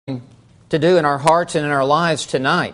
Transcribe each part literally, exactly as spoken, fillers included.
to do in our hearts and in our lives tonight.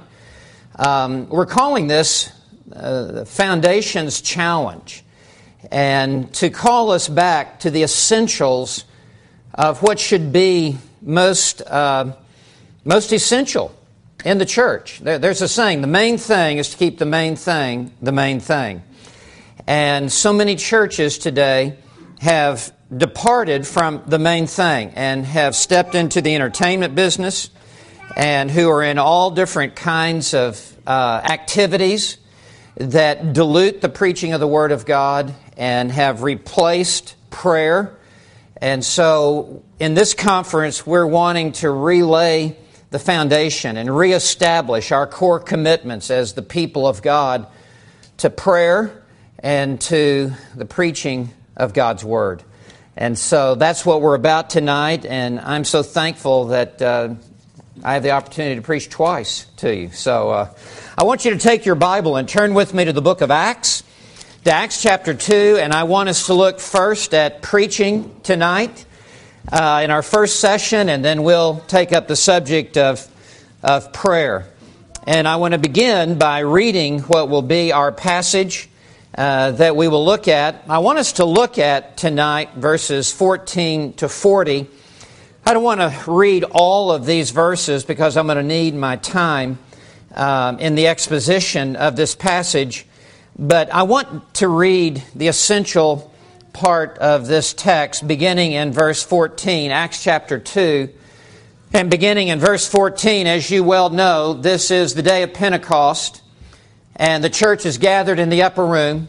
Um, we're calling this uh, the Foundations Challenge, and to call us back to the essentials of what should be most uh, most essential in the church. There, there's a saying: the main thing is to keep the main thing the main thing. And so many churches today have departed from the main thing and have stepped into the entertainment business, and who are in all different kinds of uh, activities that dilute the preaching of the Word of God and have replaced prayer. And so in this conference, we're wanting to relay the foundation and reestablish our core commitments as the people of God to prayer and to the preaching of God's Word. And so that's what we're about tonight, and I'm so thankful that uh, I have the opportunity to preach twice to you. So uh, I want you to take your Bible and turn with me to the book of Acts, to Acts chapter two, and I want us to look first at preaching tonight uh, in our first session, and then we'll take up the subject of, of prayer. And I want to begin by reading what will be our passage Uh, that we will look at. I want us to look at tonight verses fourteen to forty. I don't want to read all of these verses because I'm going to need my time um, in the exposition of this passage, but I want to read the essential part of this text beginning in verse fourteen, Acts chapter two, and beginning in verse fourteen. As you well know, this is the day of Pentecost, and the church is gathered in the upper room,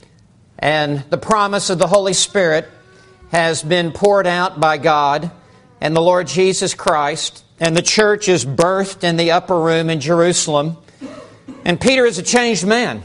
and the promise of the Holy Spirit has been poured out by God and the Lord Jesus Christ, and the church is birthed in the upper room in Jerusalem. And Peter is a changed man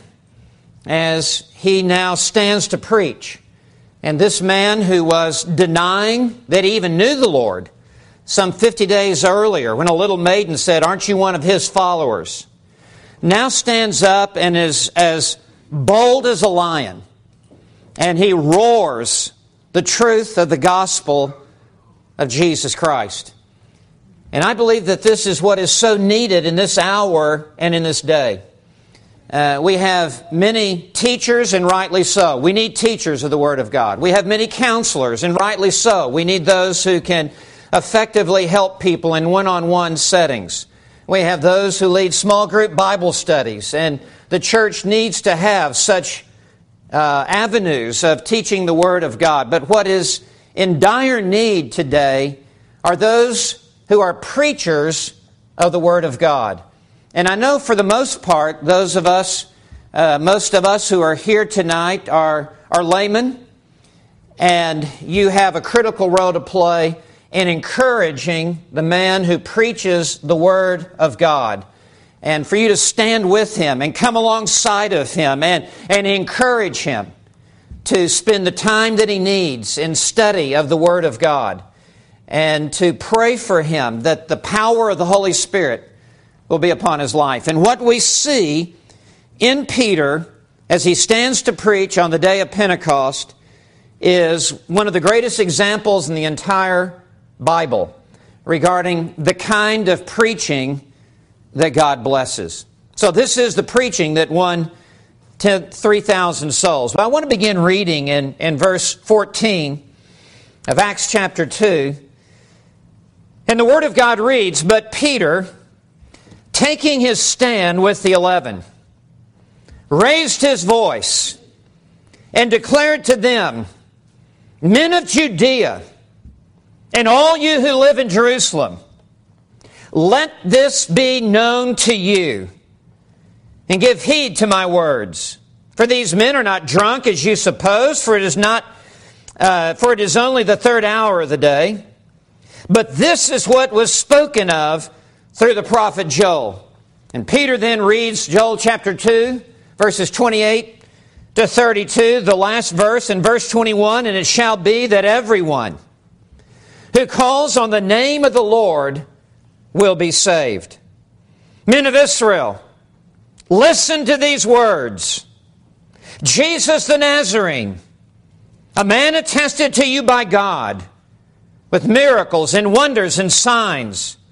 as he now stands to preach. And this man who was denying that he even knew the Lord some fifty days earlier, when a little maiden said, "Aren't you one of his followers?" now stands up and is as bold as a lion, and he roars the truth of the gospel of Jesus Christ. And I believe that this is what is so needed in this hour and in this day. Uh, we have many teachers, and rightly so. We need teachers of the Word of God. We have many counselors, and rightly so. We need those who can effectively help people in one-on-one settings. We have those who lead small group Bible studies, and the church needs to have such uh, avenues of teaching the Word of God. But what is in dire need today are those who are preachers of the Word of God. And I know for the most part, those of us, uh, most of us who are here tonight are, are laymen, and you have a critical role to play in encouraging the man who preaches the Word of God, and for you to stand with him and come alongside of him and, and encourage him to spend the time that he needs in study of the Word of God, and to pray for him that the power of the Holy Spirit will be upon his life. And what we see in Peter as he stands to preach on the day of Pentecost is one of the greatest examples in the entire Bible regarding the kind of preaching that God blesses. So this is the preaching that won three thousand souls. But I want to begin reading in, in verse fourteen of Acts chapter two. And the Word of God reads, "But Peter, taking his stand with the eleven, raised his voice and declared to them, 'Men of Judea, and all you who live in Jerusalem, let this be known to you, and give heed to my words. For these men are not drunk as you suppose, for it is not, uh, for it is only the third hour of the day. But this is what was spoken of through the prophet Joel.'" And Peter then reads Joel chapter two, verses twenty-eight to thirty-two, the last verse in verse twenty-one, "And it shall be that everyone who calls on the name of the Lord will be saved. Men of Israel, listen to these words. Jesus the Nazarene, a man attested to you by God with miracles and wonders and signs,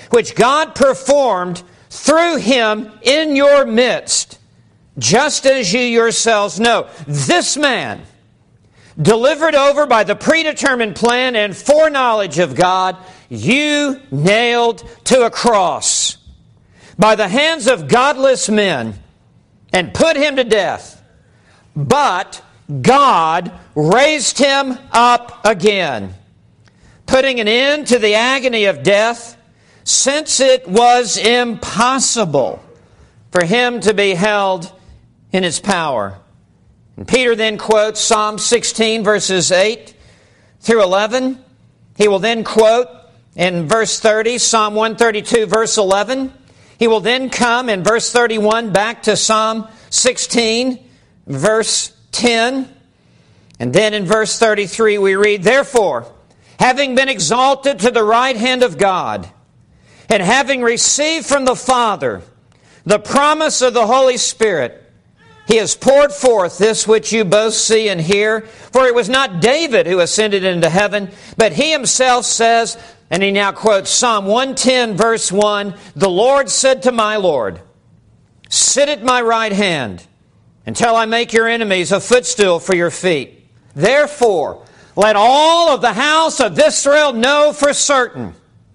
which God performed through him in your midst, just as you yourselves know. This man, delivered over by the predetermined plan and foreknowledge of God, you nailed to a cross by the hands of godless men and put him to death. But God raised him up again, putting an end to the agony of death, since it was impossible for him to be held in its power. And Peter then quotes Psalm sixteen, verses eight through eleven. He will then quote in verse thirty, Psalm one thirty-two, verse eleven. He will then come in verse thirty-one back to Psalm sixteen, verse ten. And then in verse thirty-three we read, "Therefore, having been exalted to the right hand of God, and having received from the Father the promise of the Holy Spirit, He has poured forth this which you both see and hear. For it was not David who ascended into heaven, but he himself says," and he now quotes Psalm one ten, verse one, "The Lord said to my Lord, sit at my right hand until I make your enemies a footstool for your feet. Therefore, let all of the house of Israel know for certain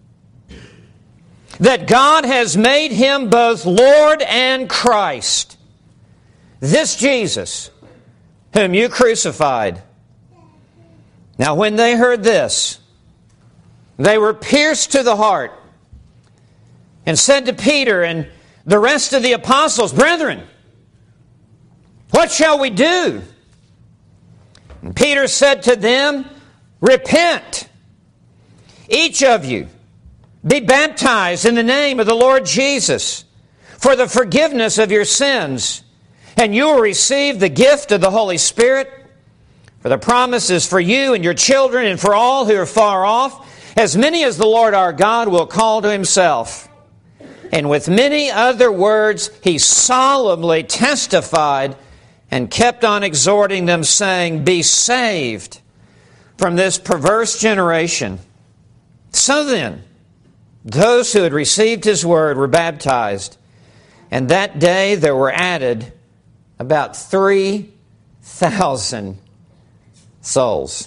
that God has made him both Lord and Christ, this Jesus, whom you crucified." Now when they heard this, they were pierced to the heart, and said to Peter and the rest of the apostles, "Brethren, what shall we do?" And Peter said to them, "Repent, each of you, be baptized in the name of the Lord Jesus for the forgiveness of your sins, and you will receive the gift of the Holy Spirit. For the promise is for you and your children and for all who are far off, as many as the Lord our God will call to himself." And with many other words he solemnly testified and kept on exhorting them, saying, "Be saved from this perverse generation." So then, those who had received his word were baptized, and that day there were added about three thousand souls.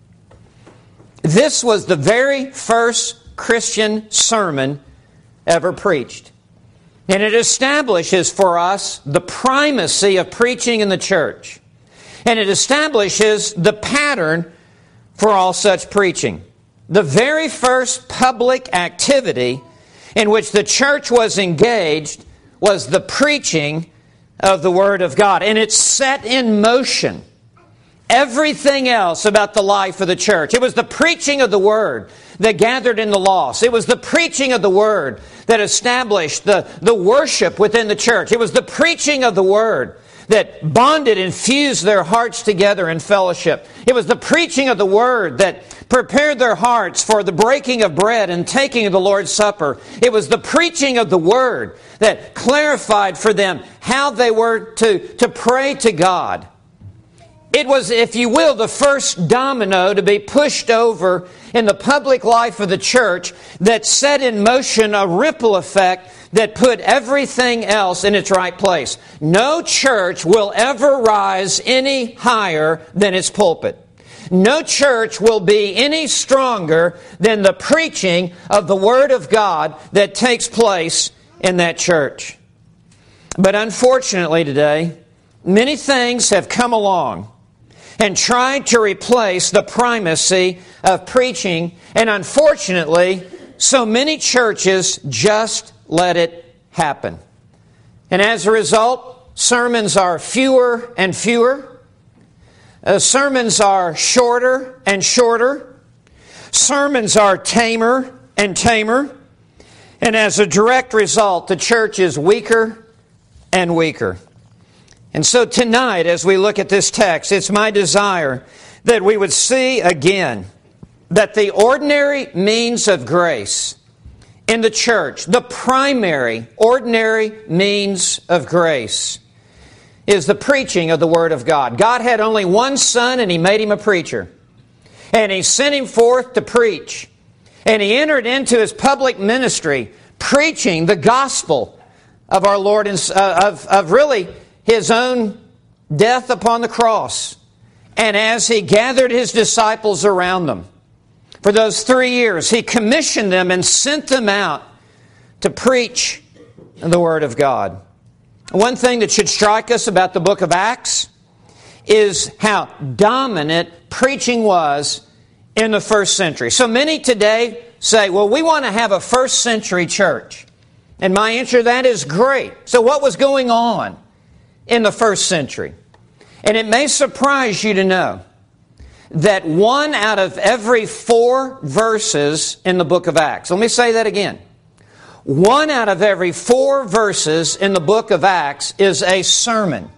This was the very first Christian sermon ever preached. And it establishes for us the primacy of preaching in the church. And it establishes the pattern for all such preaching. The very first public activity in which the church was engaged was the preaching of the Word of God. And it set in motion everything else about the life of the church. It was the preaching of the Word that gathered in the lost. It was the preaching of the Word that established the, the worship within the church. It was the preaching of the Word that bonded and fused their hearts together in fellowship. It was the preaching of the Word that prepared their hearts for the breaking of bread and taking of the Lord's Supper. It was the preaching of the Word that clarified for them how they were to, to pray to God. It was, if you will, the first domino to be pushed over in the public life of the church that set in motion a ripple effect that put everything else in its right place. No church will ever rise any higher than its pulpit. No church will be any stronger than the preaching of the Word of God that takes place in that church. But unfortunately today, many things have come along and tried to replace the primacy of preaching, and unfortunately, so many churches just let it happen. And as a result, sermons are fewer and fewer. Uh, sermons are shorter and shorter. Sermons are tamer and tamer. And as a direct result, the church is weaker and weaker. And so tonight, as we look at this text, it's my desire that we would see again that the ordinary means of grace in the church, the primary, ordinary means of grace, is the preaching of the Word of God. God had only one Son, and He made Him a preacher. And He sent Him forth to preach. And he entered into his public ministry preaching the gospel of our Lord, and uh, of, of really his own death upon the cross. And as he gathered his disciples around them for those three years, he commissioned them and sent them out to preach the Word of God. One thing that should strike us about the book of Acts is how dominant preaching was in the first century. So many today say, well, we want to have a first century church. And my answer to that is great. So what was going on in the first century? And it may surprise you to know that one out of every four verses in the book of Acts, let me say that again. One out of every four verses in the book of Acts is a sermon,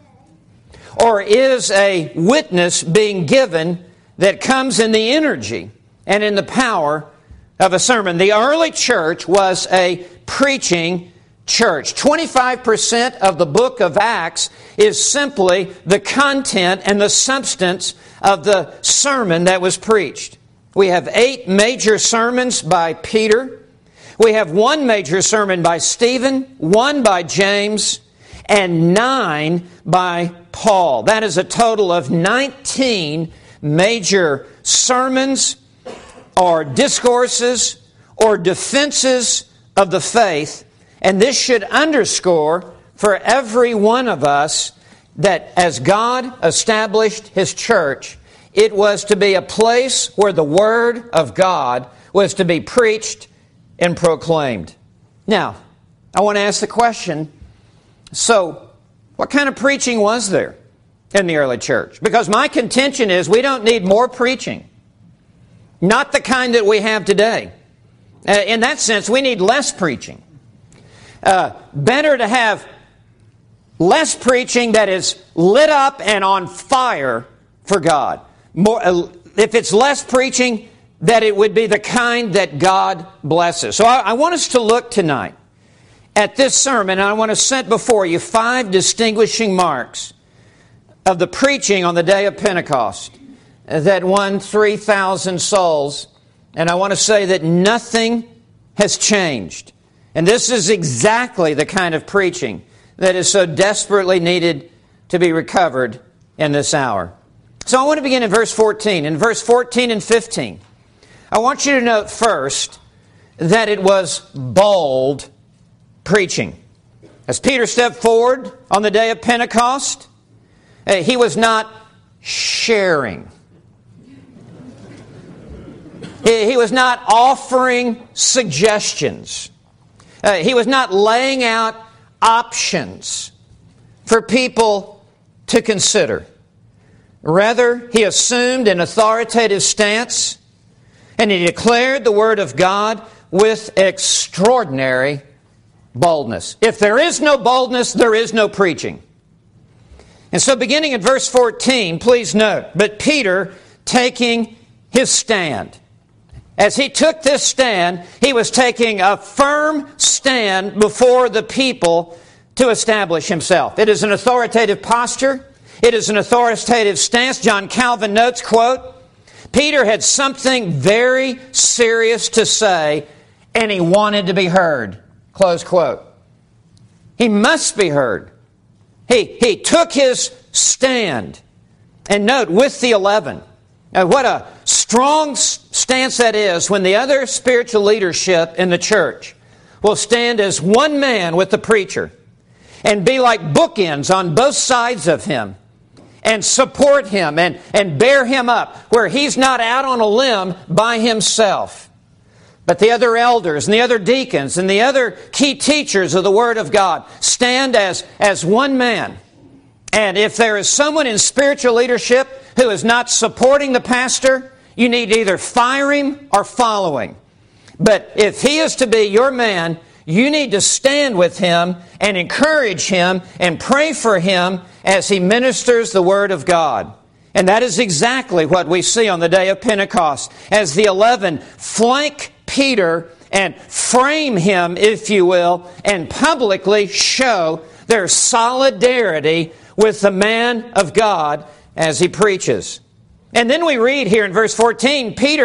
or is a witness being given that comes in the energy and in the power of a sermon. The early church was a preaching church. twenty-five percent of the book of Acts is simply the content and the substance of the sermon that was preached. We have eight major sermons by Peter. We have one major sermon by Stephen, one by James, and nine by Paul. That is a total of nineteen major sermons or discourses or defenses of the faith. And this should underscore for every one of us that as God established His church, it was to be a place where the Word of God was to be preached and proclaimed. Now, I want to ask the question, so what kind of preaching was there in the early church? Because my contention is we don't need more preaching. Not the kind that we have today. Uh, in that sense, we need less preaching. Uh, better to have less preaching that is lit up and on fire for God. More, uh, if it's less preaching, that it would be the kind that God blesses. So I, I want us to look tonight at this sermon, and I want to set before you five distinguishing marks of the preaching on the day of Pentecost that won three thousand souls. And I want to say that nothing has changed. And this is exactly the kind of preaching that is so desperately needed to be recovered in this hour. So I want to begin in verse fourteen. In verse fourteen and fifteen, I want you to note first that it was bold preaching. As Peter stepped forward on the day of Pentecost, he was not sharing. He was not offering suggestions. Uh, he was not laying out options for people to consider. Rather, he assumed an authoritative stance, and he declared the Word of God with extraordinary boldness. If there is no boldness, there is no preaching. And so beginning in verse fourteen, please note, but Peter taking his stand. As he took this stand, he was taking a firm stand before the people to establish himself. It is an authoritative posture. It is an authoritative stance. John Calvin notes, quote, Peter had something very serious to say, and he wanted to be heard. Close quote. He must be heard. He, he took his stand. And note, with the eleven. Now, what a strong stance that is when the other spiritual leadership in the church will stand as one man with the preacher and be like bookends on both sides of him and support him and, and bear him up where he's not out on a limb by himself. But the other elders and the other deacons and the other key teachers of the Word of God stand as, as one man. And if there is someone in spiritual leadership who is not supporting the pastor, you need to either fire him or follow him. But if he is to be your man, you need to stand with him and encourage him and pray for him as he ministers the Word of God. And that is exactly what we see on the day of Pentecost, as the eleven flank Peter and frame him, if you will, and publicly show their solidarity with the man of God as he preaches. And then we read here in verse fourteen, Peter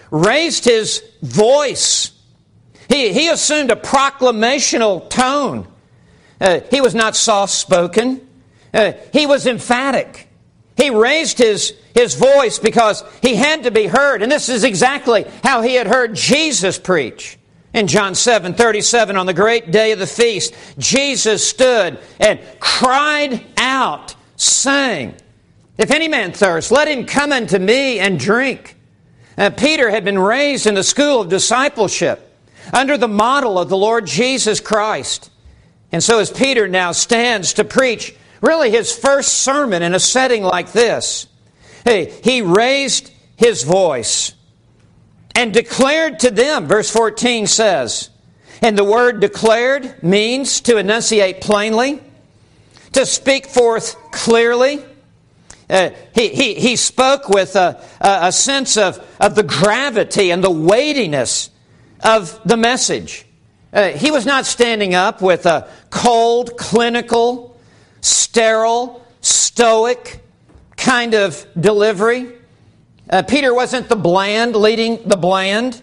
raised his voice. He, he assumed a proclamational tone. Uh, he was not soft-spoken. Uh, he was emphatic. He raised his, his voice because he had to be heard. And this is exactly how he had heard Jesus preach. In John seven thirty-seven, on the great day of the feast, Jesus stood and cried out, saying, "If any man thirst, let him come unto me and drink." Uh, Peter had been raised in the school of discipleship under the model of the Lord Jesus Christ. And so as Peter now stands to preach really his first sermon in a setting like this, hey, he raised his voice and declared to them, verse fourteen says, and the word declared means to enunciate plainly, to speak forth clearly. Uh, he, he, he spoke with a, a sense of, of the gravity and the weightiness of the message. Uh, he was not standing up with a cold, clinical, sterile, stoic kind of delivery. Uh, Peter wasn't the bland leading the bland.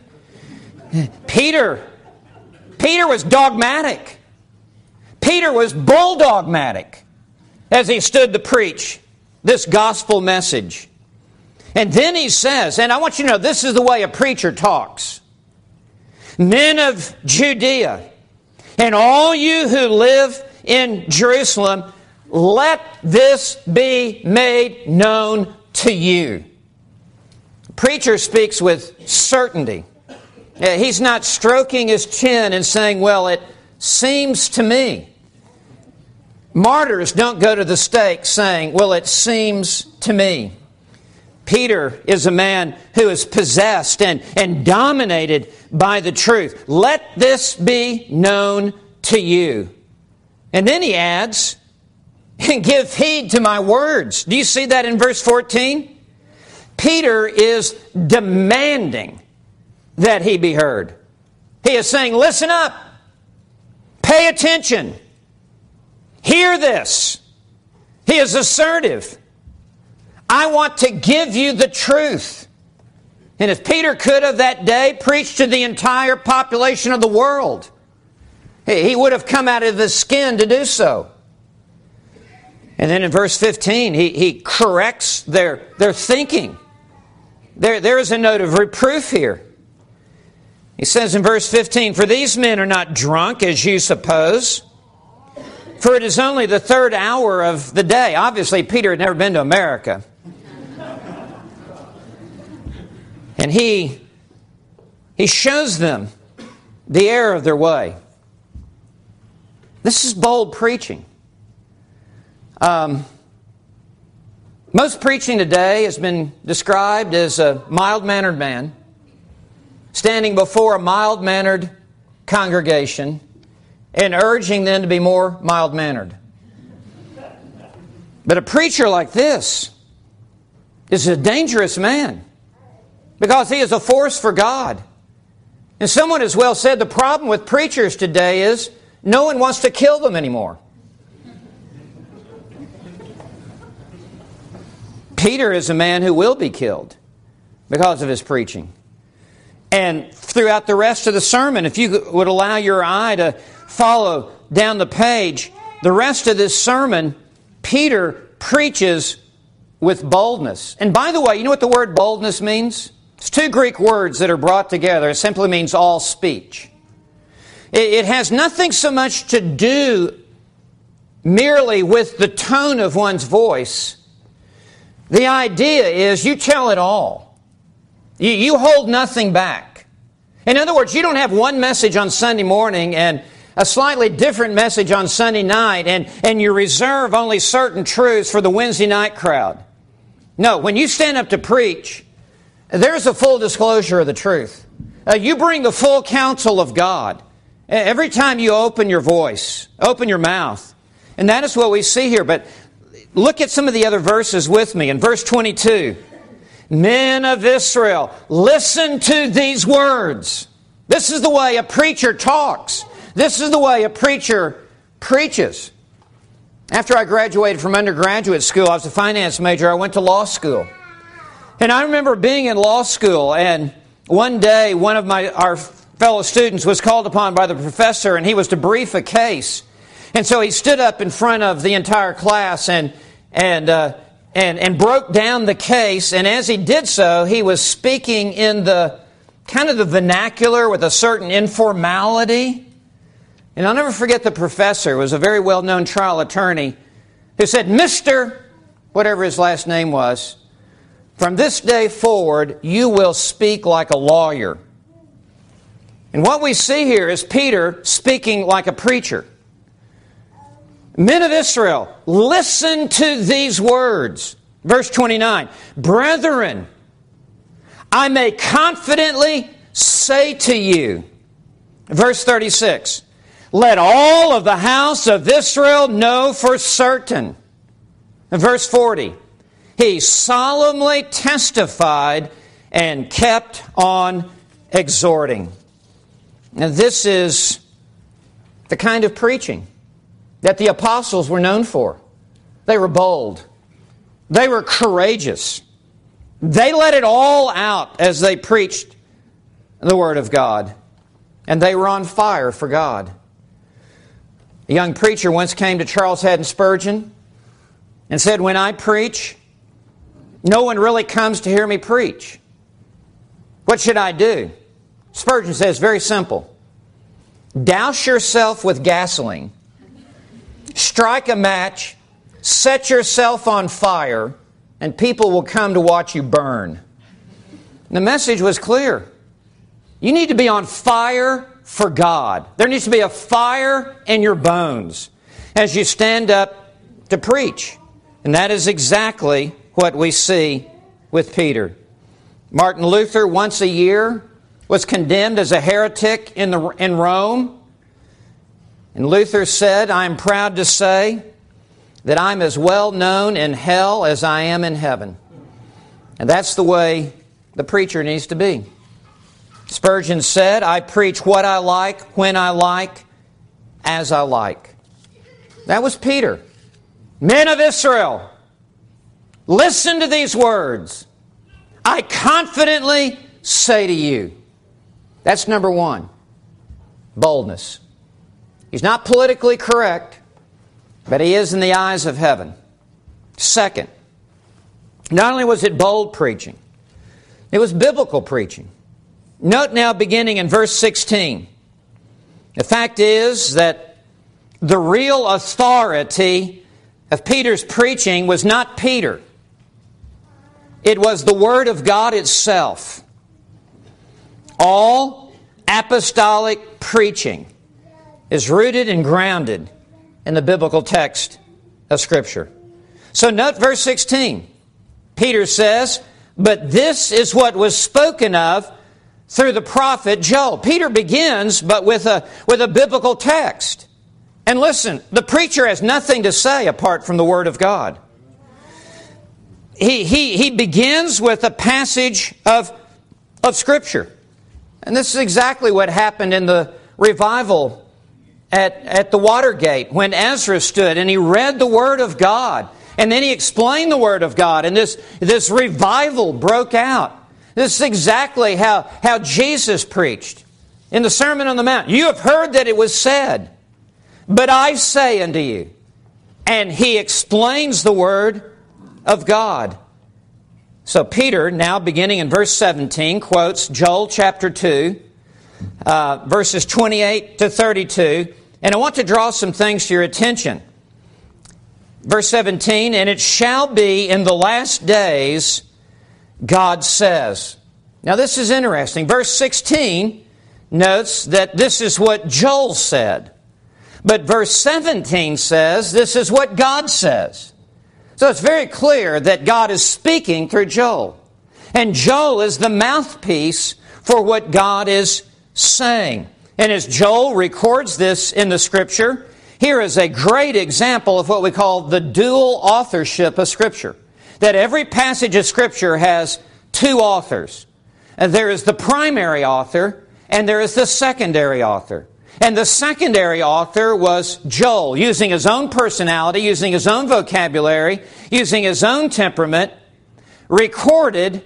Peter, Peter was dogmatic. Peter was bulldogmatic as he stood to preach this gospel message. And then he says, and I want you to know, this is the way a preacher talks. Men of Judea, and all you who live in Jerusalem, let this be made known to you. The preacher speaks with certainty. He's not stroking his chin and saying, well, it seems to me. Martyrs don't go to the stake saying, well, it seems to me. Peter is a man who is possessed and, and dominated by the truth. Let this be known to you. And then he adds, and give heed to my words. Do you see that in verse fourteen? Peter is demanding that he be heard. He is saying, listen up. Pay attention. Hear this. He is assertive. I want to give you the truth. And if Peter could have that day preached to the entire population of the world, he would have come out of his skin to do so. And then in verse fifteen, he, he corrects their, their thinking. There, there is a note of reproof here. He says in verse fifteen, for these men are not drunk as you suppose, for it is only the third hour of the day. Obviously, Peter had never been to America. And he, he shows them the error of their way. This is bold preaching. Um, most preaching today has been described as a mild-mannered man standing before a mild-mannered congregation and urging them to be more mild-mannered. But a preacher like this is a dangerous man because he is a force for God. And someone has well said the problem with preachers today is no one wants to kill them anymore. Peter is a man who will be killed because of his preaching. And throughout the rest of the sermon, if you would allow your eye to follow down the page, the rest of this sermon, Peter preaches with boldness. And by the way, you know what the word boldness means? It's two Greek words that are brought together. It simply means all speech. It has nothing so much to do merely with the tone of one's voice. The idea is you tell it all. You, you hold nothing back. In other words, you don't have one message on Sunday morning and a slightly different message on Sunday night, and, and you reserve only certain truths for the Wednesday night crowd. No, when you stand up to preach, there's a full disclosure of the truth. Uh, you bring the full counsel of God every time you open your voice, open your mouth. And that is what we see here. But look at some of the other verses with me. In verse twenty-two, men of Israel, listen to these words. This is the way a preacher talks. This is the way a preacher preaches. After I graduated from undergraduate school, I was a finance major. I went to law school. And I remember being in law school and One day, one of my our fellow students was called upon by the professor, and he was to brief a case. And so he stood up in front of the entire class and and uh, and and broke down the case. And as he did so, he was speaking in the kind of the vernacular with a certain informality. And I'll never forget the professor. It was a very well-known trial attorney who said, "Mister," whatever his last name was, "from this day forward, you will speak like a lawyer." And what we see here is Peter speaking like a preacher. Men of Israel, listen to these words. Verse twenty-nine, "Brethren, I may confidently say to you." Verse thirty-six, "Let all of the house of Israel know for certain." Verse forty, "He solemnly testified and kept on exhorting." Now, this is the kind of preaching that the apostles were known for. They were bold. They were courageous. They let it all out as they preached the Word of God. And they were on fire for God. A young preacher once came to Charles Haddon Spurgeon and said, "When I preach, no one really comes to hear me preach. What should I do?" Spurgeon says, very simple. Douse yourself with gasoline. Strike a match. Set yourself on fire. And people will come to watch you burn. And the message was clear. You need to be on fire for God. There needs to be a fire in your bones as you stand up to preach. And that is exactly what we see with Peter. Martin Luther, once a year, was condemned as a heretic in, the, in Rome. And Luther said, "I am proud to say that I'm as well known in hell as I am in heaven." And that's the way the preacher needs to be. Spurgeon said, "I preach what I like, when I like, as I like." That was Peter. Men of Israel, listen to these words. I confidently say to you. That's number one. Boldness. He's not politically correct, but he is in the eyes of heaven. Second, not only was it bold preaching, it was biblical preaching. Note now beginning in verse sixteen. The fact is that the real authority of Peter's preaching was not Peter. It was the Word of God itself. All apostolic preaching is rooted and grounded in the biblical text of Scripture. So note verse sixteen. Peter says, "But this is what was spoken of through the prophet Joel." Peter begins, but with a, with a biblical text. And listen, the preacher has nothing to say apart from the Word of God. He, he, he begins with a passage of, of Scripture. And this is exactly what happened in the revival at, at the Watergate when Ezra stood and he read the Word of God. And then he explained the Word of God. And this, this revival broke out. This is exactly how, how Jesus preached in the Sermon on the Mount. "You have heard that it was said, but I say unto you." And he explains the Word of God. So Peter, now beginning in verse seventeen, quotes Joel chapter two, uh, verses twenty-eight to thirty-two. And I want to draw some things to your attention. Verse seventeen, "And it shall be in the last days, God says." Now this is interesting. Verse sixteen notes that this is what Joel said. But verse seventeen says this is what God says. So it's very clear that God is speaking through Joel. And Joel is the mouthpiece for what God is saying. And as Joel records this in the Scripture, here is a great example of what we call the dual authorship of Scripture. That every passage of Scripture has two authors. And there is the primary author and there is the secondary author. And the secondary author was Joel, using his own personality, using his own vocabulary, using his own temperament, recorded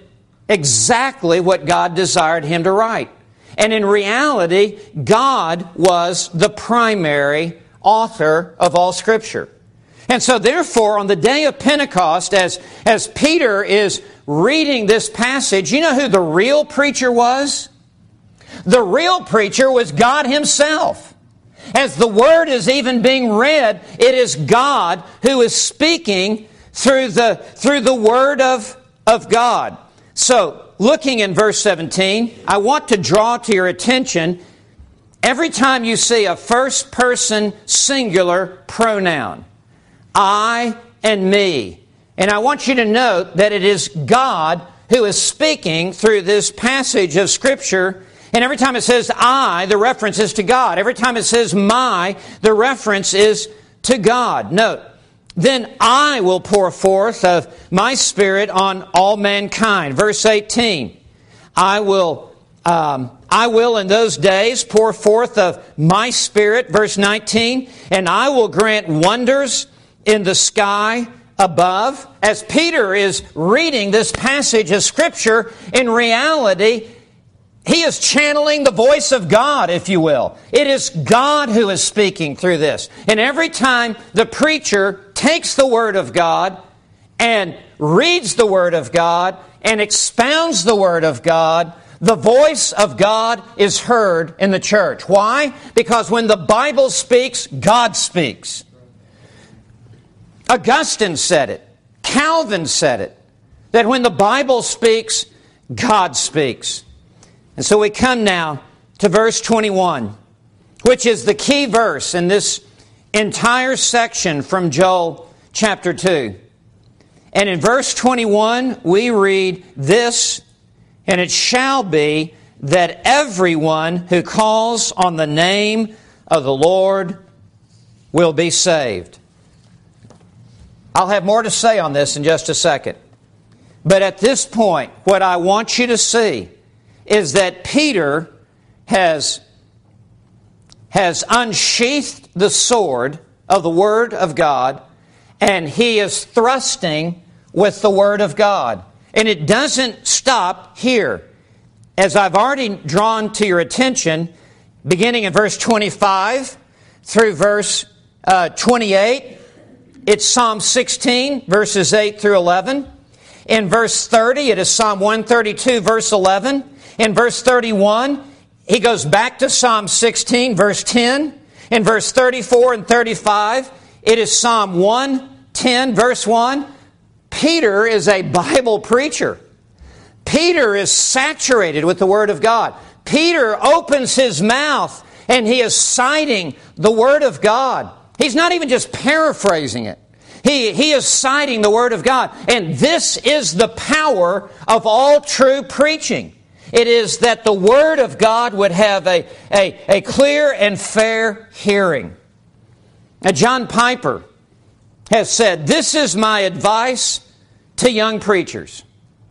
exactly what God desired him to write. And in reality, God was the primary author of all Scripture. And so therefore, on the day of Pentecost, as, as Peter is reading this passage, you know who the real preacher was? The real preacher was God Himself. As the Word is even being read, it is God who is speaking through the, through the Word of, of God. So, looking in verse seventeen, I want to draw to your attention, every time you see a first person singular pronoun, I and me. And I want you to note that it is God who is speaking through this passage of Scripture. And every time it says I, the reference is to God. Every time it says my, the reference is to God. Note, then I will pour forth of my Spirit on all mankind. Verse eighteen, I will, um, I will in those days pour forth of my Spirit. Verse nineteen, and I will grant wonders in the sky above. As Peter is reading this passage of Scripture, in reality, he is channeling the voice of God, if you will. It is God who is speaking through this. And every time the preacher takes the Word of God and reads the Word of God and expounds the Word of God, the voice of God is heard in the church. Why? Because when the Bible speaks, God speaks. Augustine said it. Calvin said it. That when the Bible speaks, God speaks. And so we come now to verse twenty-one, which is the key verse in this entire section from Joel chapter two. And in verse twenty-one, we read this, and it shall be that everyone who calls on the name of the Lord will be saved. I'll have more to say on this in just a second. But at this point, what I want you to see is that Peter has, has unsheathed the sword of the Word of God, and he is thrusting with the Word of God. And it doesn't stop here. As I've already drawn to your attention, beginning in verse twenty-five through verse uh, twenty-eight, it's Psalm sixteen, verses eight through eleven. In verse thirty, it is Psalm one thirty-two, verse eleven. In verse thirty-one, he goes back to Psalm sixteen, verse ten. In verse thirty-four and thirty-five, it is Psalm one ten, verse one. Peter is a Bible preacher. Peter is saturated with the Word of God. Peter opens his mouth and he is citing the Word of God. He's not even just paraphrasing it. He, he is citing the Word of God. And this is the power of all true preaching. It is that the Word of God would have a, a, a clear and fair hearing. Now, John Piper has said, this is my advice to young preachers.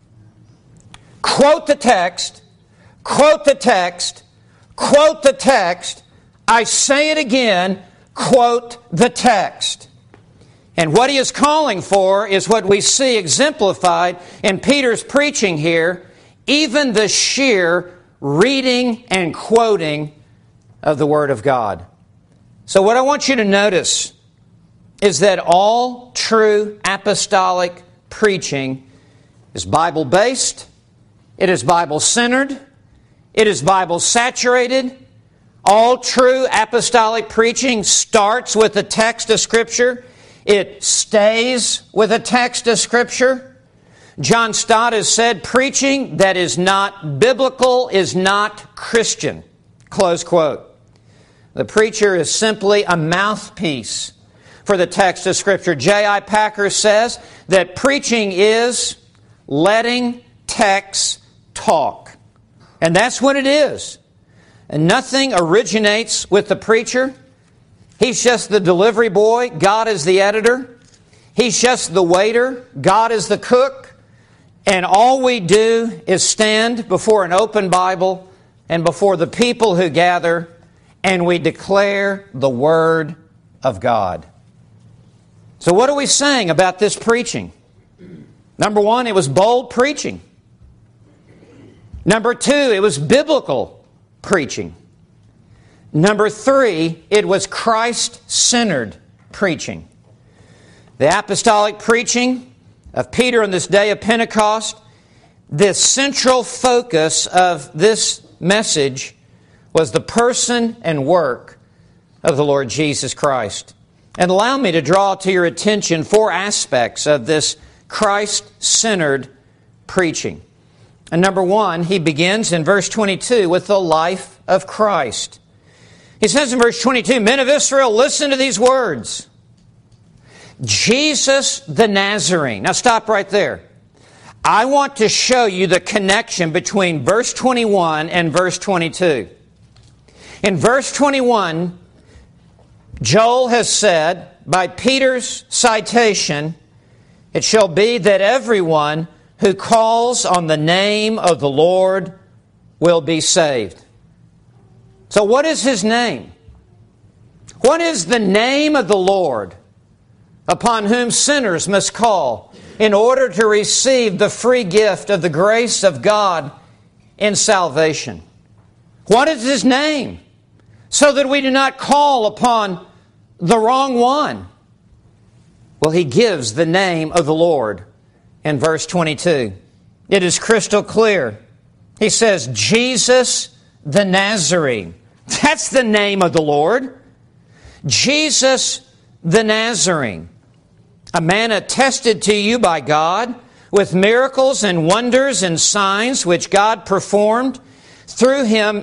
Quote the text, quote the text, quote the text. I say it again, quote the text. And what he is calling for is what we see exemplified in Peter's preaching here, even the sheer reading and quoting of the Word of God. So what I want you to notice is that all true apostolic preaching is Bible-based, it is Bible-centered, it is Bible-saturated. All true apostolic preaching starts with a text of Scripture. It stays with a text of Scripture. John Stott has said, preaching that is not biblical is not Christian. Close quote. The preacher is simply a mouthpiece for the text of Scripture. J I Packer says that preaching is letting texts talk. And that's what it is. And nothing originates with the preacher. He's just the delivery boy. God is the editor. He's just the waiter. God is the cook. And all we do is stand before an open Bible and before the people who gather, and we declare the Word of God. So what are we saying about this preaching? Number one, it was bold preaching. Number two, it was biblical preaching. Number three, it was Christ-centered preaching. The apostolic preaching of Peter on this day of Pentecost, the central focus of this message was the person and work of the Lord Jesus Christ. And allow me to draw to your attention four aspects of this Christ-centered preaching. And number one, he begins in verse twenty-two with the life of Christ. He says in verse twenty-two, "Men of Israel, listen to these words. Jesus the Nazarene." Now stop right there. I want to show you the connection between verse twenty-one and verse twenty-two. In verse twenty-one, Joel has said, by Peter's citation, "It shall be that everyone who calls on the name of the Lord will be saved." So what is His name? What is the name of the Lord upon whom sinners must call in order to receive the free gift of the grace of God in salvation? What is His name? So that we do not call upon the wrong one. Well, He gives the name of the Lord in verse twenty-two. It is crystal clear. He says, Jesus the Nazarene. That's the name of the Lord. Jesus the Nazarene. A man attested to you by God with miracles and wonders and signs which God performed through Him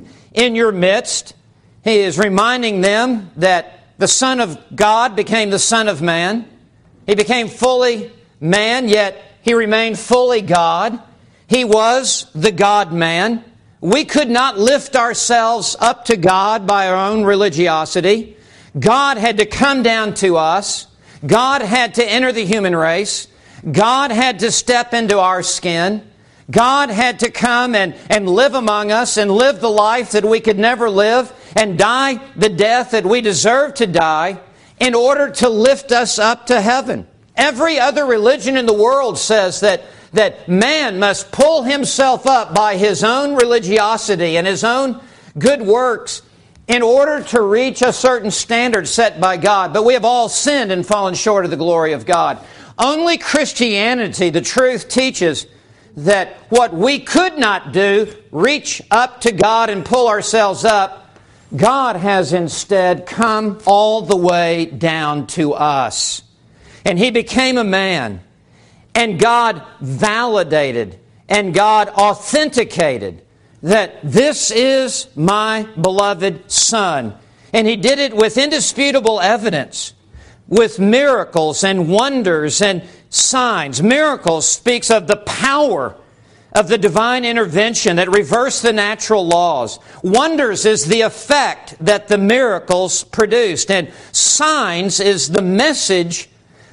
in your midst. He is reminding them that the Son of God became the Son of Man. He became fully man, yet He remained fully God. He was the God-man. We could not lift ourselves up to God by our own religiosity. God had to come down to us. God had to enter the human race. God had to step into our skin. God had to come and, and live among us and live the life that we could never live and die the death that we deserve to die in order to lift us up to heaven. Every other religion in the world says that, that man must pull himself up by his own religiosity and his own good works in order to reach a certain standard set by God. But we have all sinned and fallen short of the glory of God. Only Christianity, the truth, teaches that what we could not do, reach up to God and pull ourselves up, God has instead come all the way down to us. And He became a man. And God validated and God authenticated that this is my beloved Son. And He did it with indisputable evidence, with miracles and wonders and signs. Miracles speaks of the power of the divine intervention that reversed the natural laws. Wonders is the effect that the miracles produced. And signs is the message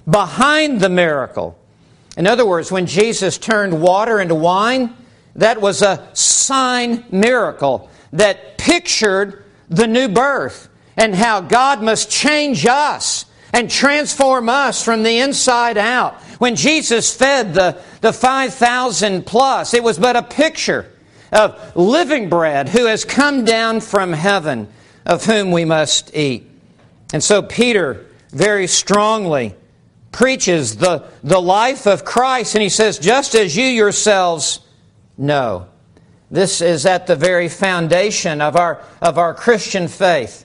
behind the miracle. In other words, when Jesus turned water into wine, that was a sign miracle that pictured the new birth and how God must change us and transform us from the inside out. When Jesus fed the, the five thousand plus, it was but a picture of living bread who has come down from heaven, of whom we must eat. And so Peter very strongly preaches the, the life of Christ, and he says, just as you yourselves know. This is at the very foundation of our, of our Christian faith,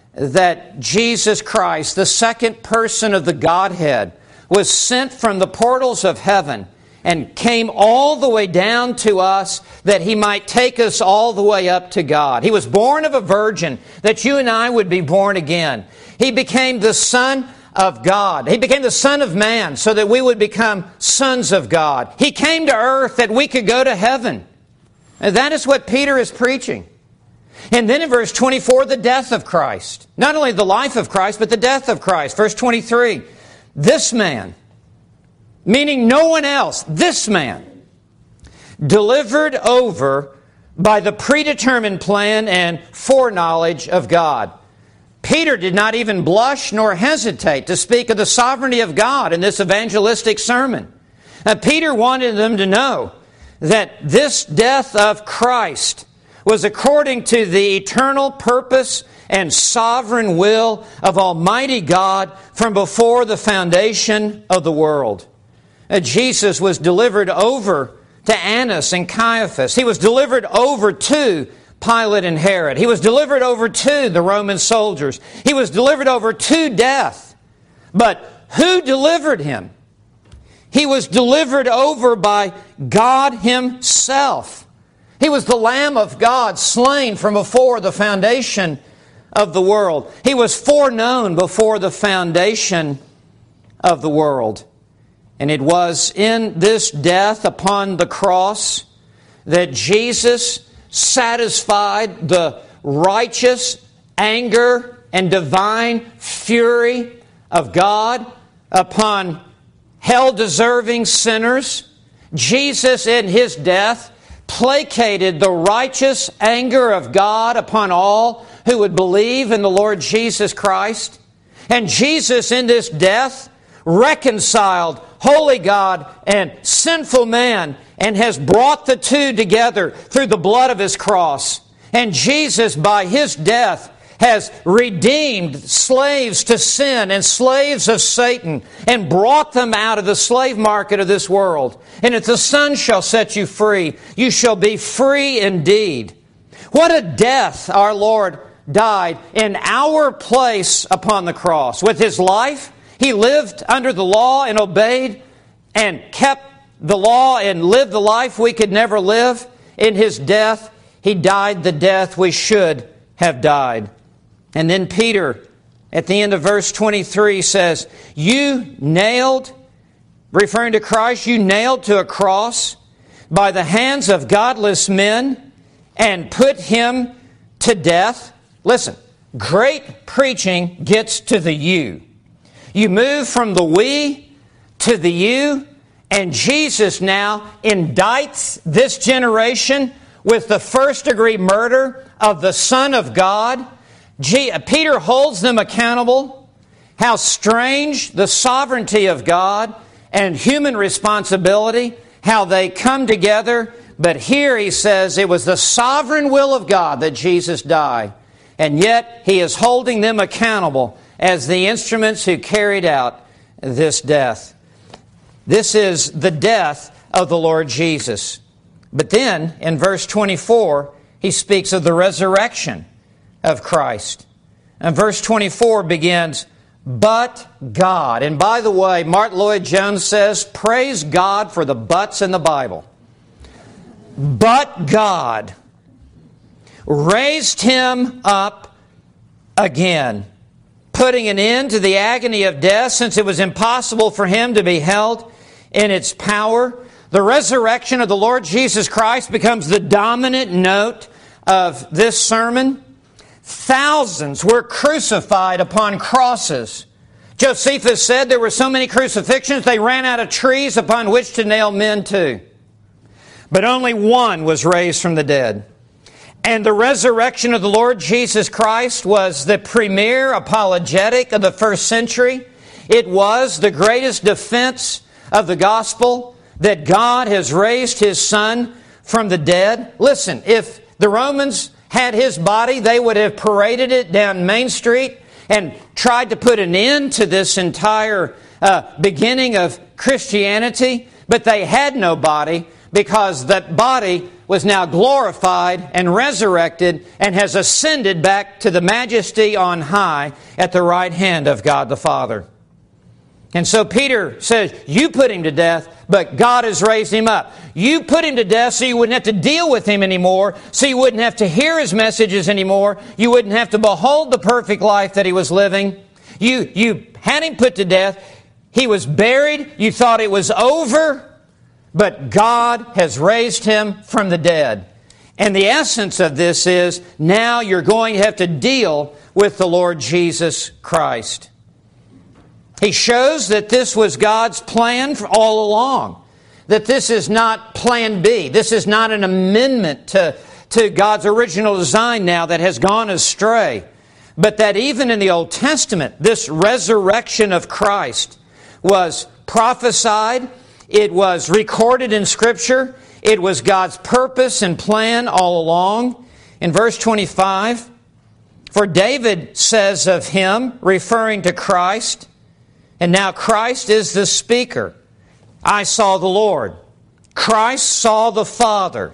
that Jesus Christ, the second person of the Godhead, was sent from the portals of heaven and came all the way down to us that He might take us all the way up to God. He was born of a virgin that you and I would be born again. He became the Son of God. He became the Son of Man so that we would become sons of God. He came to earth that we could go to heaven. And that is what Peter is preaching. And then in verse twenty-four, the death of Christ. Not only the life of Christ, but the death of Christ. Verse twenty-three, this man, meaning no one else, this man, delivered over by the predetermined plan and foreknowledge of God. Peter did not even blush nor hesitate to speak of the sovereignty of God in this evangelistic sermon. Now, Peter wanted them to know that this death of Christ was according to the eternal purpose and sovereign will of Almighty God from before the foundation of the world. Uh, Jesus was delivered over to Annas and Caiaphas. He was delivered over to Pilate and Herod. He was delivered over to the Roman soldiers. He was delivered over to death. But who delivered him? He was delivered over by God Himself. He was the Lamb of God, slain from before the foundation of the world. He was foreknown before the foundation of the world. And it was in this death upon the cross that Jesus satisfied the righteous anger and divine fury of God upon hell-deserving sinners. Jesus in His death placated the righteous anger of God upon all who would believe in the Lord Jesus Christ. And Jesus in this death reconciled holy God and sinful man and has brought the two together through the blood of His cross. And Jesus, by His death, has redeemed slaves to sin and slaves of Satan and brought them out of the slave market of this world. And if the Son shall set you free, you shall be free indeed. What a death our Lord died in our place upon the cross. With His life, He lived under the law and obeyed and kept the law and lived the life we could never live. In His death, He died the death we should have died. And then Peter, at the end of verse twenty-three, says, you nailed, referring to Christ, you nailed to a cross by the hands of godless men and put Him to death. Listen, great preaching gets to the you. You move from the we to the you, and Jesus now indicts this generation with the first degree murder of the Son of God. Peter holds them accountable. How strange the sovereignty of God and human responsibility, how they come together. But here he says it was the sovereign will of God that Jesus died. And yet He is holding them accountable as the instruments who carried out this death. This is the death of the Lord Jesus. But then, in verse twenty-four, he speaks of the resurrection of Christ. And verse twenty-four begins, but God. And by the way, Martyn Lloyd-Jones says, praise God for the buts in the Bible. But God raised Him up again, putting an end to the agony of death, since it was impossible for Him to be held in its power. The resurrection of the Lord Jesus Christ becomes the dominant note of this sermon. Thousands were crucified upon crosses. Josephus said there were so many crucifixions they ran out of trees upon which to nail men to. But only one was raised from the dead. And the resurrection of the Lord Jesus Christ was the premier apologetic of the first century. It was the greatest defense of the gospel that God has raised His Son from the dead. Listen, if the Romans had His body, they would have paraded it down Main Street and tried to put an end to this entire uh, beginning of Christianity. But they had no body, because that body was now glorified and resurrected and has ascended back to the majesty on high at the right hand of God the Father. And so Peter says, you put Him to death, but God has raised Him up. You put Him to death so you wouldn't have to deal with Him anymore, so you wouldn't have to hear His messages anymore. You wouldn't have to behold the perfect life that He was living. You, you had Him put to death. He was buried. You thought it was over. But God has raised Him from the dead. And the essence of this is, now you're going to have to deal with the Lord Jesus Christ. He shows that this was God's plan all along. That this is not plan B. This is not an amendment to, to God's original design now that has gone astray. But that even in the Old Testament, this resurrection of Christ was prophesied. It was recorded in Scripture. It was God's purpose and plan all along. In verse twenty-five, for David says of Him, referring to Christ, and now Christ is the speaker, I saw the Lord. Christ saw the Father,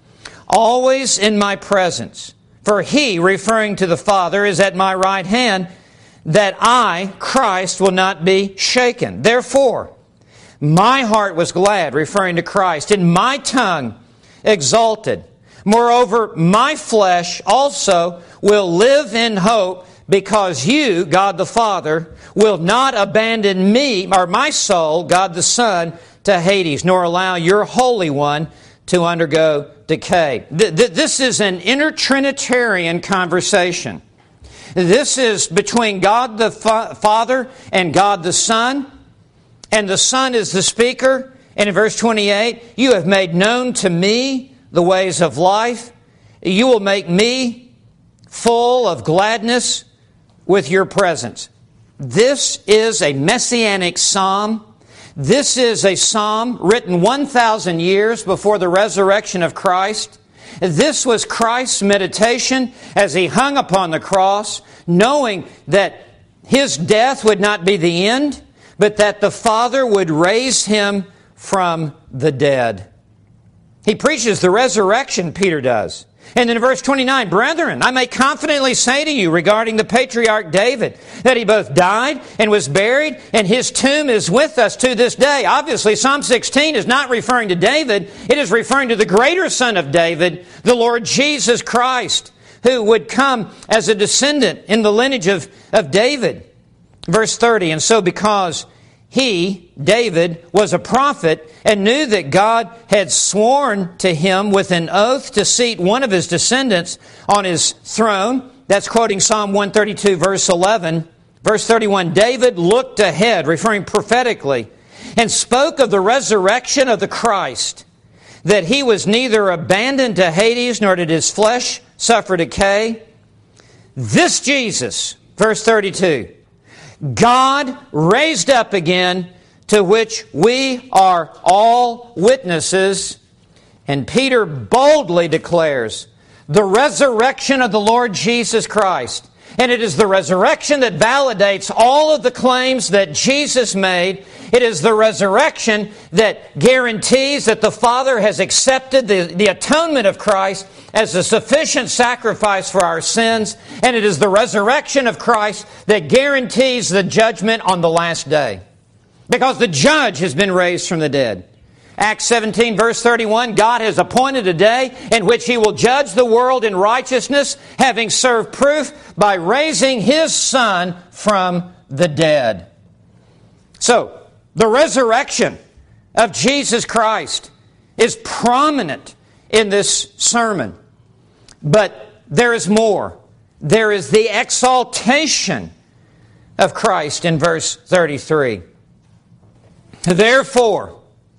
always in my presence. For He, referring to the Father, is at my right hand, that I, Christ, will not be shaken. Therefore, my heart was glad, referring to Christ, and my tongue exalted. Moreover, my flesh also will live in hope, because You, God the Father, will not abandon me, or my soul, God the Son, to Hades, nor allow Your Holy One to undergo decay. This is an inter-Trinitarian conversation. This is between God the Father and God the Son, and the Son is the speaker. And in verse twenty-eight, You have made known to me the ways of life. You will make me full of gladness with Your presence. This is a messianic psalm. This is a psalm written one thousand years before the resurrection of Christ. This was Christ's meditation as He hung upon the cross, knowing that His death would not be the end, but that the Father would raise Him from the dead. He preaches the resurrection, Peter does. And then in verse twenty-nine, Brethren, I may confidently say to you regarding the patriarch David, that he both died and was buried, and his tomb is with us to this day. Obviously, Psalm sixteen is not referring to David. It is referring to the greater son of David, the Lord Jesus Christ, who would come as a descendant in the lineage of, of David. Verse thirty, and so because he, David, was a prophet and knew that God had sworn to him with an oath to seat one of his descendants on his throne. That's quoting Psalm one thirty-two, verse eleven. Verse thirty-one, David looked ahead, referring prophetically, and spoke of the resurrection of the Christ, that He was neither abandoned to Hades, nor did His flesh suffer decay. This Jesus, verse thirty-two, God raised up again, to which we are all witnesses. And Peter boldly declares the resurrection of the Lord Jesus Christ. And it is the resurrection that validates all of the claims that Jesus made. It is the resurrection that guarantees that the Father has accepted the, the atonement of Christ as a sufficient sacrifice for our sins. And it is the resurrection of Christ that guarantees the judgment on the last day, because the judge has been raised from the dead. Acts seventeen, verse thirty-one, God has appointed a day in which He will judge the world in righteousness, having served proof by raising His Son from the dead. So, the resurrection of Jesus Christ is prominent in this sermon. But there is more. There is the exaltation of Christ in verse thirty-three. Therefore,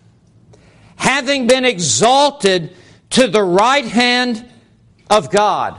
having been exalted to the right hand of God.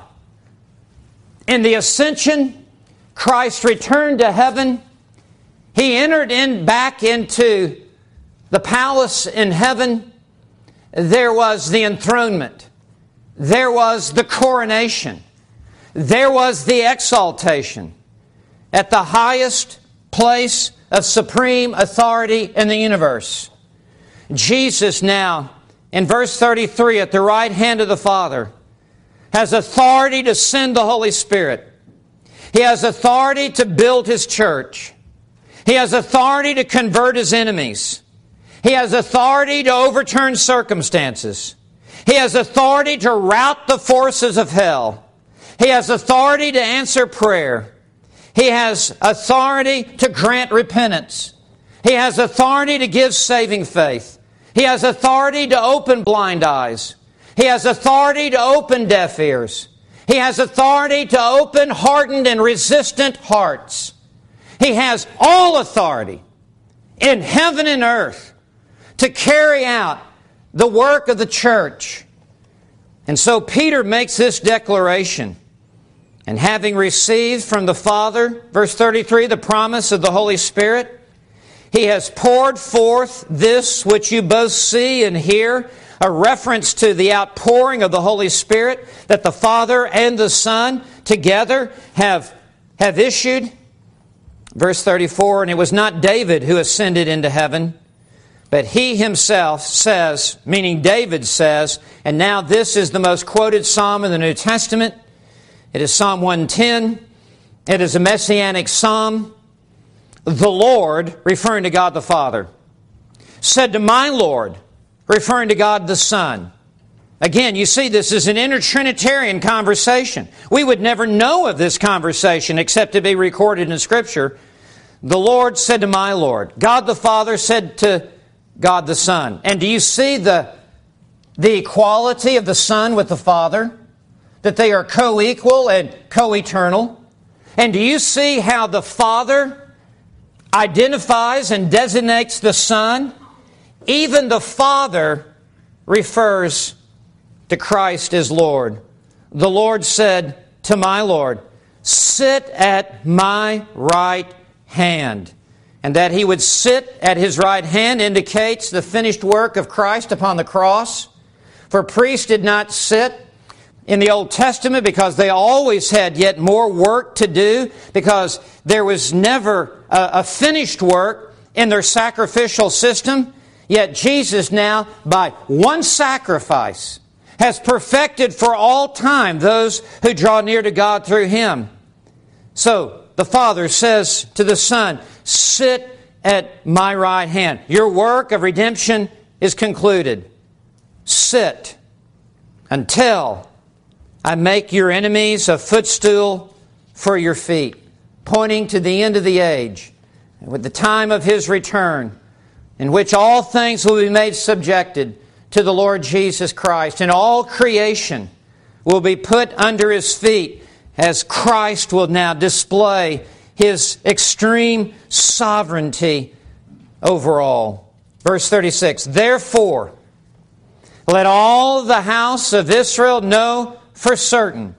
In the ascension, Christ returned to heaven. He entered in back into the palace in heaven. There was the enthronement. There was the coronation. There was the exaltation at the highest place of supreme authority in the universe. Jesus now, in verse thirty-three, at the right hand of the Father, has authority to send the Holy Spirit. He has authority to build His church. He has authority to convert His enemies. He has authority to overturn circumstances. He has authority to rout the forces of hell. He has authority to answer prayer. He has authority to grant repentance. He has authority to give saving faith. He has authority to open blind eyes. He has authority to open deaf ears. He has authority to open hardened and resistant hearts. He has all authority in heaven and earth to carry out the work of the church. And so Peter makes this declaration. And having received from the Father, verse thirty-three, the promise of the Holy Spirit, He has poured forth this which you both see and hear a reference to the outpouring of the Holy Spirit that the Father and the Son together have, have issued. Verse thirty-four, and it was not David who ascended into heaven, but he himself says, meaning David says, and now this is the most quoted psalm in the New Testament. It is Psalm one ten. It is a messianic psalm. The Lord, referring to God the Father, said to my Lord, referring to God the Son. Again, you see, this is an inter-Trinitarian conversation. We would never know of this conversation except to be recorded in Scripture. The Lord said to my Lord. God the Father said to God the Son. And do you see the, the equality of the Son with the Father? That they are co-equal and co-eternal? And do you see how the Father identifies and designates the Son? Even the Father refers to Christ as Lord. The Lord said to my Lord, sit at my right hand. And that He would sit at His right hand indicates the finished work of Christ upon the cross. For priests did not sit in the Old Testament because they always had yet more work to do, because there was never a, a finished work in their sacrificial system. Yet Jesus now, by one sacrifice, has perfected for all time those who draw near to God through Him. So the Father says to the Son, sit at my right hand. Your work of redemption is concluded. Sit until I make your enemies a footstool for your feet. Pointing to the end of the age, with the time of His return, in which all things will be made subjected to the Lord Jesus Christ, and all creation will be put under His feet, as Christ will now display His extreme sovereignty over all. Verse thirty-six, therefore, let all the house of Israel know for certain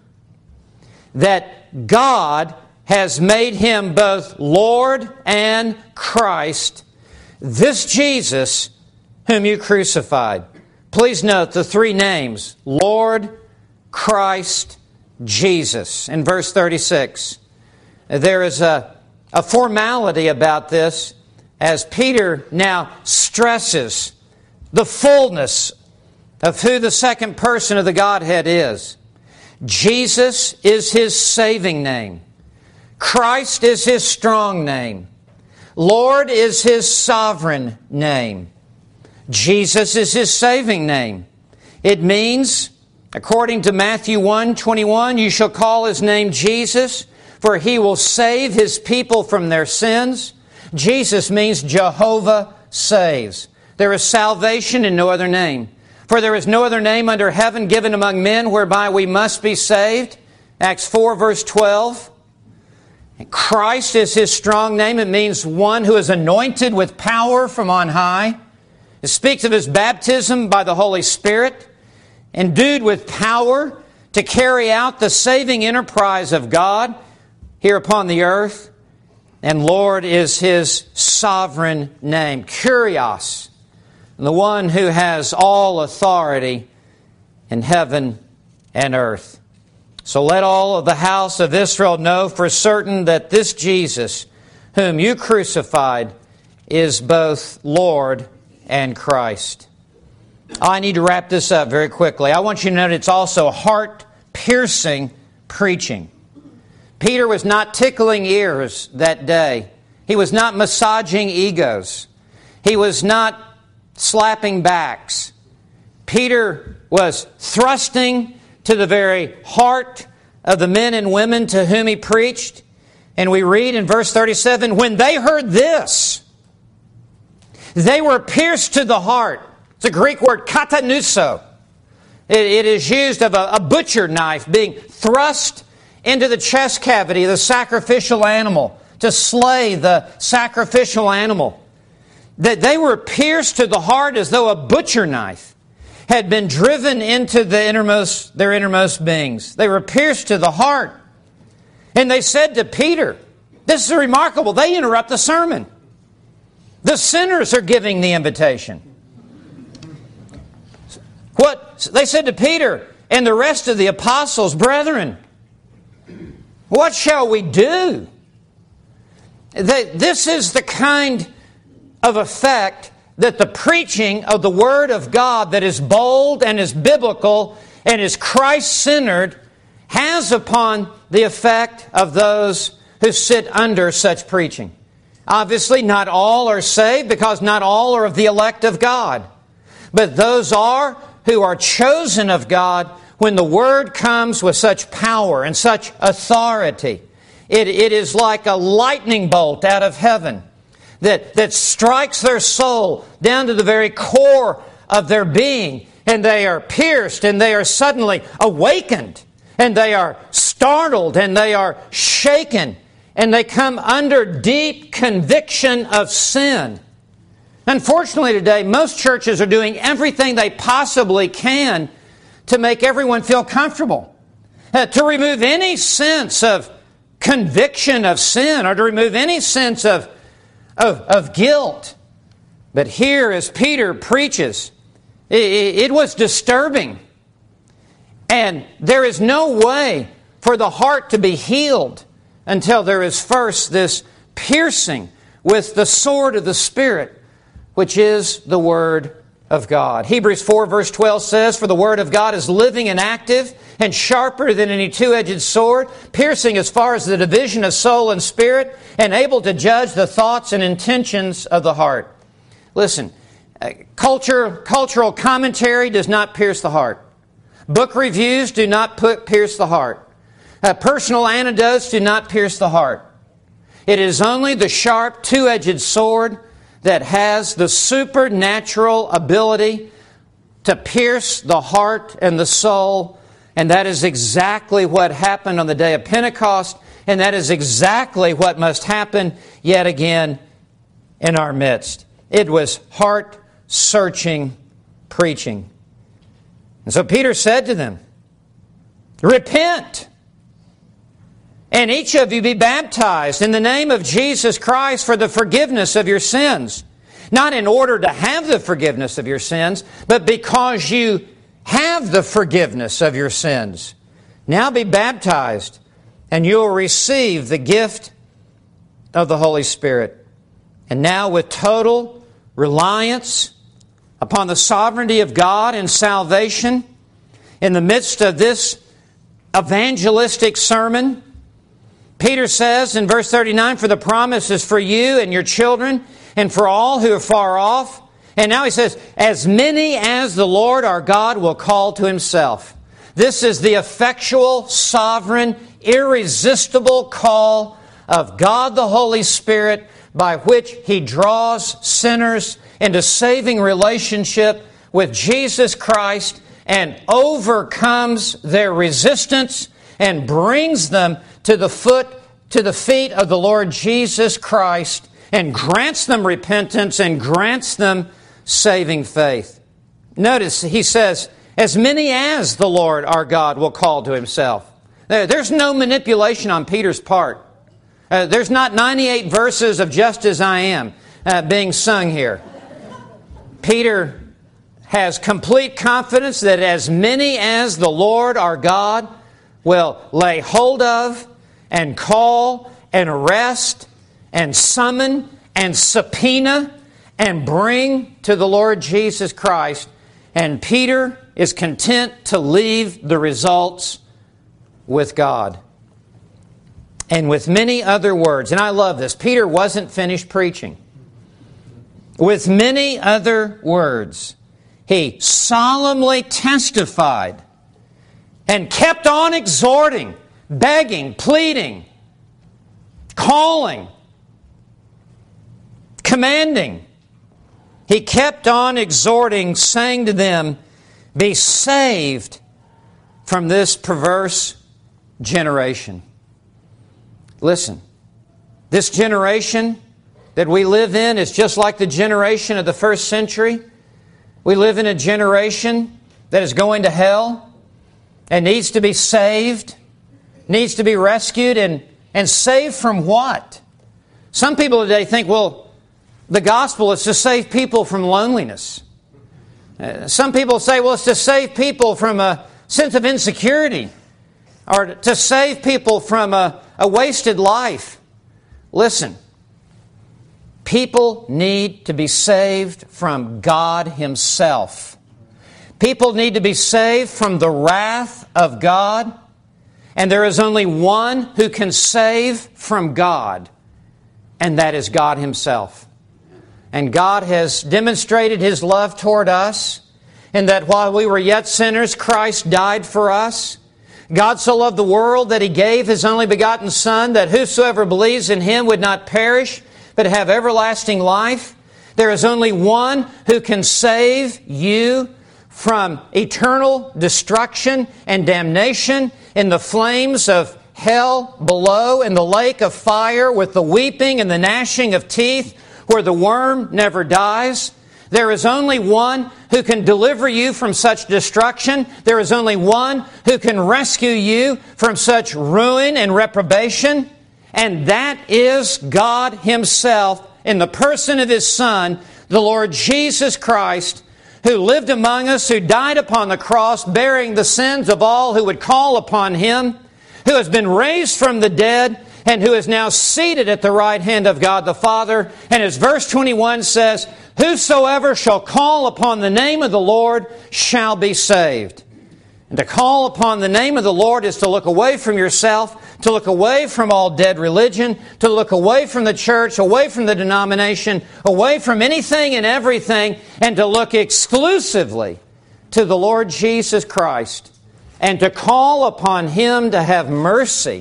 that God has made Him both Lord and Christ, this Jesus whom you crucified. Please note the three names, Lord, Christ, Jesus. In verse thirty-six, there is a, a formality about this as Peter now stresses the fullness of who the second person of the Godhead is. Jesus is His saving name. Christ is His strong name. Lord is His sovereign name. Jesus is His saving name. It means, according to Matthew one twenty-one, you shall call His name Jesus, for He will save His people from their sins. Jesus means Jehovah saves. There is salvation in no other name. For there is no other name under heaven given among men whereby we must be saved. Acts four verse twelve. Christ is His strong name. It means one who is anointed with power from on high. It speaks of His baptism by the Holy Spirit, endued with power to carry out the saving enterprise of God here upon the earth. And Lord is His sovereign name, Kyrios, the one who has all authority in heaven and earth. So let all of the house of Israel know for certain that this Jesus, whom you crucified, is both Lord and Christ. I need to wrap this up very quickly. I want you to note it's also heart-piercing preaching. Peter was not tickling ears that day. He was not massaging egos. He was not slapping backs. Peter was thrusting to the very heart of the men and women to whom he preached. And we read in verse thirty-seven, when they heard this, they were pierced to the heart. It's a Greek word, katanuso. It, it is used of a, a butcher knife being thrust into the chest cavity of the sacrificial animal to slay the sacrificial animal. That they were pierced to the heart as though a butcher knife had been driven into the innermost, their innermost beings. They were pierced to the heart. And they said to Peter, this is remarkable, they interrupt the sermon. The sinners are giving the invitation. What they said to Peter and the rest of the apostles, brethren, what shall we do? This is the kind of effect that the preaching of the Word of God that is bold and is biblical and is Christ-centered has upon the effect of those who sit under such preaching. Obviously, not all are saved because not all are of the elect of God. But those are who are chosen of God when the Word comes with such power and such authority. It, it is like a lightning bolt out of heaven that, that strikes their soul down to the very core of their being. And they are pierced and they are suddenly awakened. And they are startled and they are shaken. And they come under deep conviction of sin. Unfortunately today, most churches are doing everything they possibly can to make everyone feel comfortable. Uh, to remove any sense of conviction of sin or to remove any sense of, of, of guilt. But here, as Peter preaches, it, it was disturbing. And there is no way for the heart to be healed until there is first this piercing with the sword of the Spirit, which is the Word of God. Hebrews four verse twelve says, "For the Word of God is living and active and sharper than any two-edged sword, piercing as far as the division of soul and spirit, and able to judge the thoughts and intentions of the heart." Listen, culture, cultural commentary does not pierce the heart. Book reviews do not put, pierce the heart. Uh, personal anecdotes do not pierce the heart. It is only the sharp two-edged sword that has the supernatural ability to pierce the heart and the soul. And that is exactly what happened on the day of Pentecost. And that is exactly what must happen yet again in our midst. It was heart-searching preaching. And so Peter said to them, "Repent, and each of you be baptized in the name of Jesus Christ for the forgiveness of your sins." Not in order to have the forgiveness of your sins, but because you have the forgiveness of your sins. Now be baptized, and you will receive the gift of the Holy Spirit. And now with total reliance upon the sovereignty of God and salvation, in the midst of this evangelistic sermon, Peter says in verse thirty-nine, "For the promise is for you and your children, and for all who are far off." And now he says, "As many as the Lord our God will call to Himself." This is the effectual, sovereign, irresistible call of God the Holy Spirit by which He draws sinners into saving relationship with Jesus Christ and overcomes their resistance and brings them to the foot, to the feet of the Lord Jesus Christ and grants them repentance and grants them saving faith. Notice he says, "As many as the Lord our God will call to Himself." There's no manipulation on Peter's part. Uh, there's not ninety-eight verses of "Just as I am" uh, being sung here. Peter has complete confidence that as many as the Lord our God will lay hold of and call and arrest and summon and subpoena and bring to the Lord Jesus Christ. And Peter is content to leave the results with God. And with many other words, and I love this, Peter wasn't finished preaching. With many other words, he solemnly testified and kept on exhorting, begging, pleading, calling, commanding. He kept on exhorting, saying to them, "Be saved from this perverse generation." Listen, this generation that we live in is just like the generation of the first century. We live in a generation that is going to hell and needs to be saved, needs to be rescued, and, and saved from what? Some people today think, well, the gospel is to save people from loneliness. Uh, some people say, well, it's to save people from a sense of insecurity or to save people from a, a wasted life. Listen, people need to be saved from God Himself. People need to be saved from the wrath of God. And there is only one who can save from God, and that is God Himself. And God has demonstrated His love toward us, in that while we were yet sinners, Christ died for us. God so loved the world that He gave His only begotten Son, that whosoever believes in Him would not perish, but have everlasting life. There is only one who can save you from eternal destruction and damnation in the flames of hell below, in the lake of fire with the weeping and the gnashing of teeth, where the worm never dies. There is only one who can deliver you from such destruction. There is only one who can rescue you from such ruin and reprobation. And that is God Himself in the person of His Son, the Lord Jesus Christ, who lived among us, who died upon the cross, bearing the sins of all who would call upon Him, who has been raised from the dead, and who is now seated at the right hand of God the Father. And as verse twenty-one says, whosoever shall call upon the name of the Lord shall be saved. And to call upon the name of the Lord is to look away from yourself, to look away from all dead religion, to look away from the church, away from the denomination, away from anything and everything, and to look exclusively to the Lord Jesus Christ, and to call upon Him to have mercy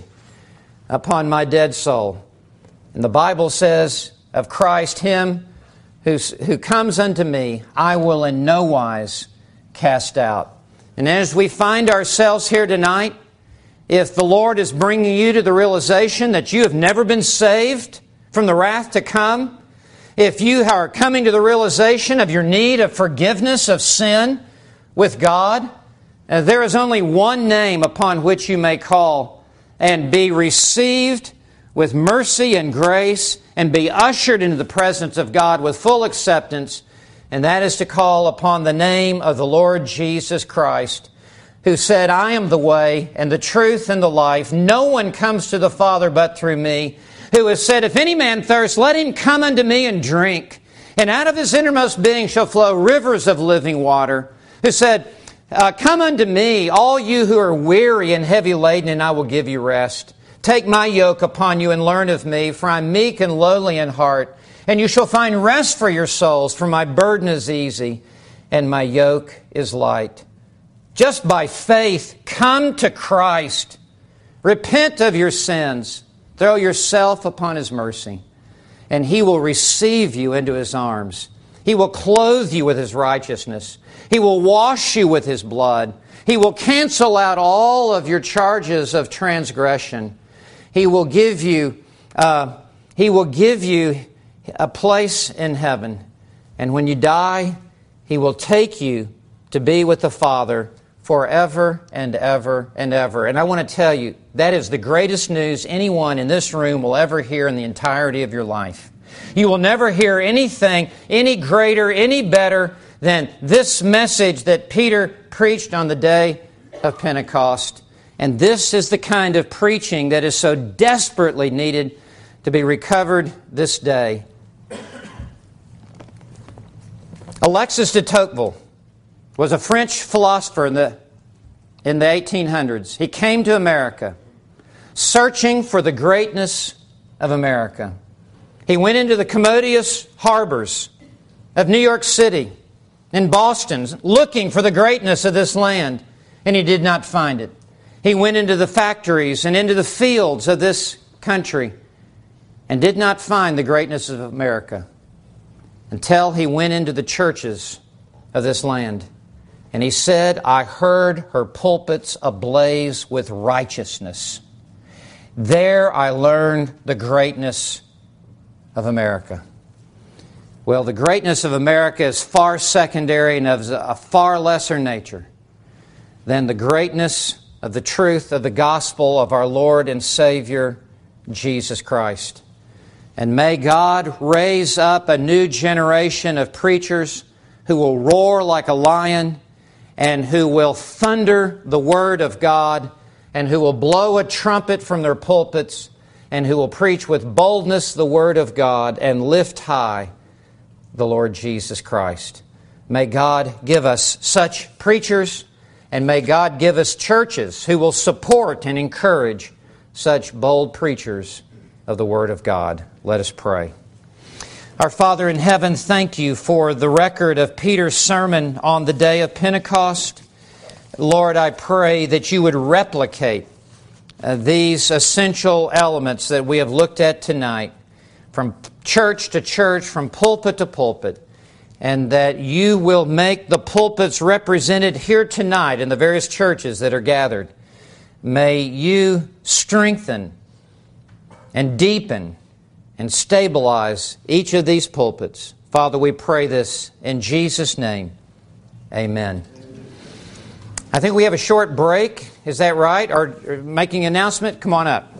upon my dead soul. And the Bible says of Christ, Him who, who comes unto me, I will in no wise cast out. And as we find ourselves here tonight, if the Lord is bringing you to the realization that you have never been saved from the wrath to come, if you are coming to the realization of your need of forgiveness of sin with God, uh, there is only one name upon which you may call and be received with mercy and grace and be ushered into the presence of God with full acceptance, and that is to call upon the name of the Lord Jesus Christ, who said, I am the way and the truth and the life. No one comes to the Father but through me. Who has said, if any man thirst, let him come unto me and drink. And out of his innermost being shall flow rivers of living water. Who said, uh, come unto me, all you who are weary and heavy laden, and I will give you rest. Take my yoke upon you and learn of me, for I am meek and lowly in heart. And you shall find rest for your souls, for my burden is easy and my yoke is light. Just by faith, come to Christ. Repent of your sins. Throw yourself upon His mercy, and He will receive you into His arms. He will clothe you with His righteousness. He will wash you with His blood. He will cancel out all of your charges of transgression. He will give you, uh, He will give you a place in heaven. And when you die, He will take you to be with the Father forever and ever and ever. And I want to tell you, that is the greatest news anyone in this room will ever hear in the entirety of your life. You will never hear anything any greater, any better than this message that Peter preached on the day of Pentecost. And this is the kind of preaching that is so desperately needed to be recovered this day. Alexis de Tocqueville was a French philosopher in the, in the eighteen hundreds. He came to America searching for the greatness of America. He went into the commodious harbors of New York City and Boston looking for the greatness of this land, and he did not find it. He went into the factories and into the fields of this country and did not find the greatness of America until he went into the churches of this land. And he said, I heard her pulpits ablaze with righteousness. There I learned the greatness of America. Well, the greatness of America is far secondary and of a far lesser nature than the greatness of the truth of the gospel of our Lord and Savior, Jesus Christ. And may God raise up a new generation of preachers who will roar like a lion, and who will thunder the Word of God, and who will blow a trumpet from their pulpits, and who will preach with boldness the Word of God and lift high the Lord Jesus Christ. May God give us such preachers, and may God give us churches who will support and encourage such bold preachers of the Word of God. Let us pray. Our Father in heaven, thank You for the record of Peter's sermon on the day of Pentecost. Lord, I pray that You would replicate uh, these essential elements that we have looked at tonight, from church to church, from pulpit to pulpit, and that You will make the pulpits represented here tonight in the various churches that are gathered. May You strengthen and deepen and stabilize each of these pulpits. Father, we pray this in Jesus' name. Amen. I think we have a short break. Is that right? Or, or making an announcement? Come on up.